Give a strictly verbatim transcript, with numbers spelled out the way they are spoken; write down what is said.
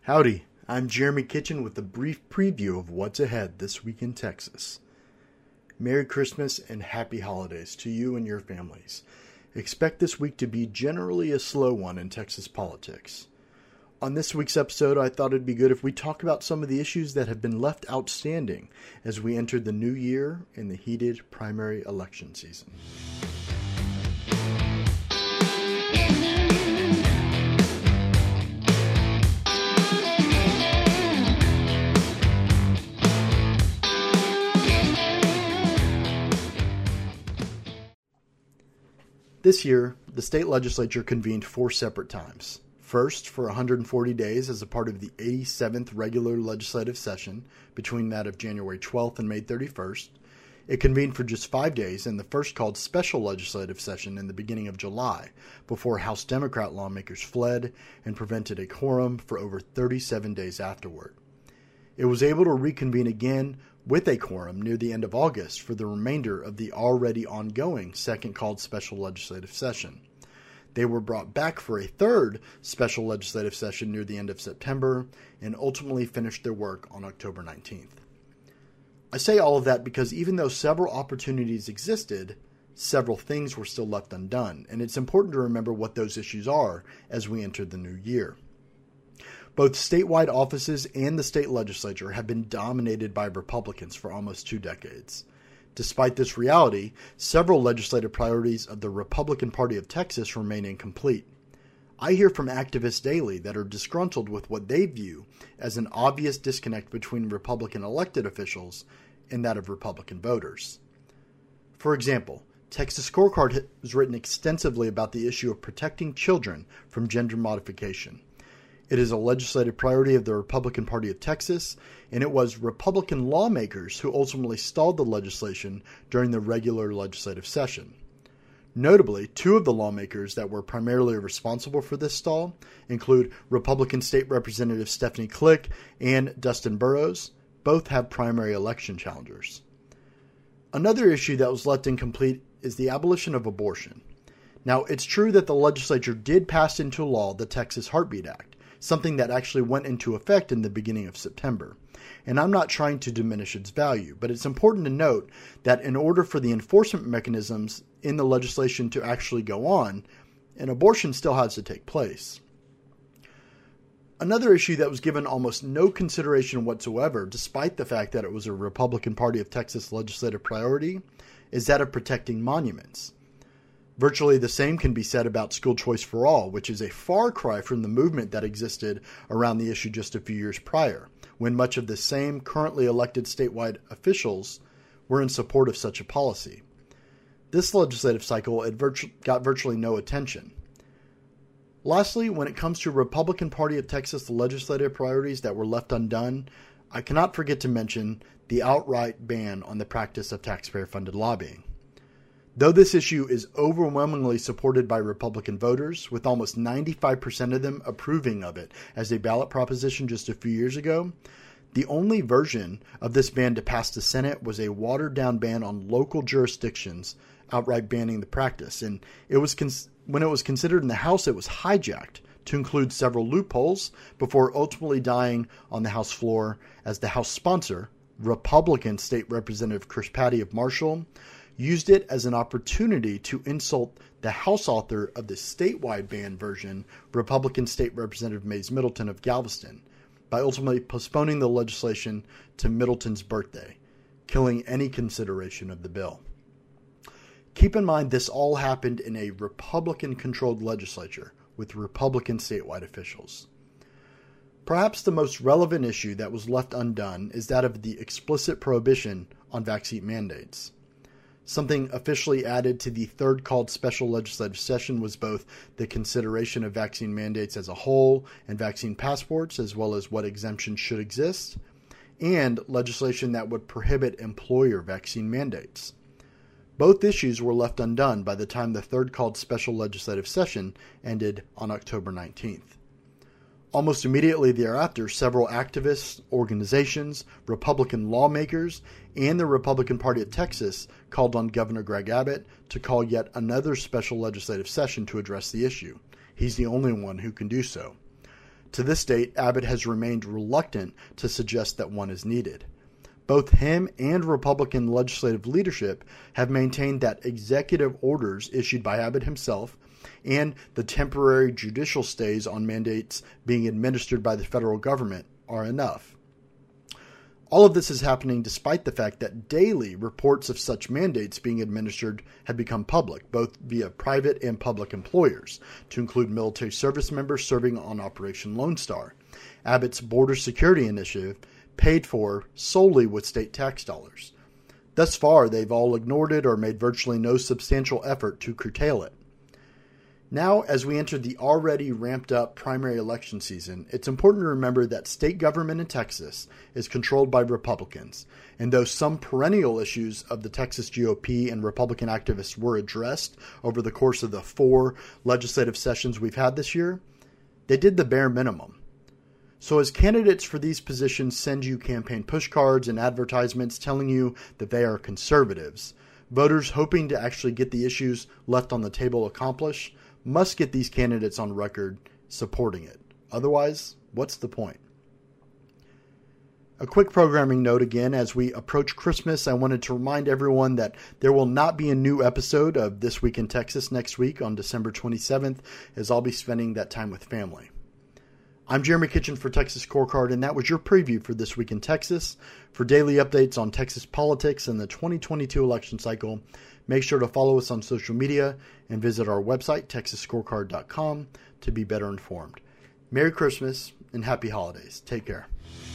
Howdy, I'm Jeremy Kitchen with a brief preview of what's ahead this week in Texas. Merry Christmas and Happy Holidays to you and your families. Expect this week to be generally a slow one in Texas politics. On this week's episode, I thought it'd be good if we talk about some of the issues that have been left outstanding as we enter the new year in the heated primary election season. This year, the state legislature convened four separate times. First, for one hundred forty days as a part of the eighty-seventh regular legislative session, between that of January twelfth and May thirty-first. It convened for just five days in the first called special legislative session in the beginning of July, before House Democrat lawmakers fled and prevented a quorum for over thirty-seven days afterward. It was able to reconvene again with a quorum near the end of August for the remainder of the already ongoing second called special legislative session. They were brought back for a third special legislative session near the end of September and ultimately finished their work on October nineteenth. I say all of that because even though several opportunities existed, several things were still left undone, and it's important to remember what those issues are as we enter the new year. Both statewide offices and the state legislature have been dominated by Republicans for almost two decades. Despite this reality, several legislative priorities of the Republican Party of Texas remain incomplete. I hear from activists daily that are disgruntled with what they view as an obvious disconnect between Republican elected officials and that of Republican voters. For example, Texas Scorecard has written extensively about the issue of protecting children from gender modification. It is a legislative priority of the Republican Party of Texas, and it was Republican lawmakers who ultimately stalled the legislation during the regular legislative session. Notably, two of the lawmakers that were primarily responsible for this stall include Republican State Representative Stephanie Klick and Dustin Burrows. Both have primary election challengers. Another issue that was left incomplete is the abolition of abortion. Now, it's true that the legislature did pass into law the Texas Heartbeat Act, something that actually went into effect in the beginning of September. And I'm not trying to diminish its value, but it's important to note that in order for the enforcement mechanisms in the legislation to actually go on, an abortion still has to take place. Another issue that was given almost no consideration whatsoever, despite the fact that it was a Republican Party of Texas legislative priority, is that of protecting monuments. Virtually the same can be said about school choice for all, which is a far cry from the movement that existed around the issue just a few years prior, when much of the same currently elected statewide officials were in support of such a policy. This legislative cycle it virtu- got virtually no attention. Lastly, when it comes to Republican Party of Texas legislative priorities that were left undone, I cannot forget to mention the outright ban on the practice of taxpayer-funded lobbying. Though this issue is overwhelmingly supported by Republican voters, with almost ninety-five percent of them approving of it as a ballot proposition just a few years ago, the only version of this ban to pass the Senate was a watered-down ban on local jurisdictions outright banning the practice. And it was cons- when it was considered in the House, it was hijacked to include several loopholes before ultimately dying on the House floor as the House sponsor, Republican State Representative Chris Patty of Marshall, used it as an opportunity to insult the House author of the statewide ban version, Republican State Representative Mays Middleton of Galveston, by ultimately postponing the legislation to Middleton's birthday, killing any consideration of the bill. Keep in mind this all happened in a Republican-controlled legislature with Republican statewide officials. Perhaps the most relevant issue that was left undone is that of the explicit prohibition on vaccine mandates. Something officially added to the third called special legislative session was both the consideration of vaccine mandates as a whole and vaccine passports, as well as what exemptions should exist, and legislation that would prohibit employer vaccine mandates. Both issues were left undone by the time the third called special legislative session ended on October nineteenth. Almost immediately thereafter, several activists, organizations, Republican lawmakers, and the Republican Party of Texas called on Governor Greg Abbott to call yet another special legislative session to address the issue. He's the only one who can do so. To this date, Abbott has remained reluctant to suggest that one is needed. Both him and Republican legislative leadership have maintained that executive orders issued by Abbott himself and the temporary judicial stays on mandates being administered by the federal government are enough. All of this is happening despite the fact that daily reports of such mandates being administered have become public, both via private and public employers, to include military service members serving on Operation Lone Star, Abbott's border security initiative, paid for solely with state tax dollars. Thus far, they've all ignored it or made virtually no substantial effort to curtail it. Now, as we enter the already ramped-up primary election season, it's important to remember that state government in Texas is controlled by Republicans, and though some perennial issues of the Texas G O P and Republican activists were addressed over the course of the four legislative sessions we've had this year, they did the bare minimum. So as candidates for these positions send you campaign pushcards and advertisements telling you that they are conservatives, voters hoping to actually get the issues left on the table accomplished must get these candidates on record supporting it. Otherwise, what's the point? A quick programming note again, as we approach Christmas, I wanted to remind everyone that there will not be a new episode of This Week in Texas next week on December twenty-seventh, as I'll be spending that time with family. I'm Jeremy Kitchen for Texas Scorecard, and that was your preview for This Week in Texas. For daily updates on Texas politics and the twenty twenty-two election cycle, make sure to follow us on social media and visit our website, texas scorecard dot com, to be better informed. Merry Christmas and Happy Holidays. Take care.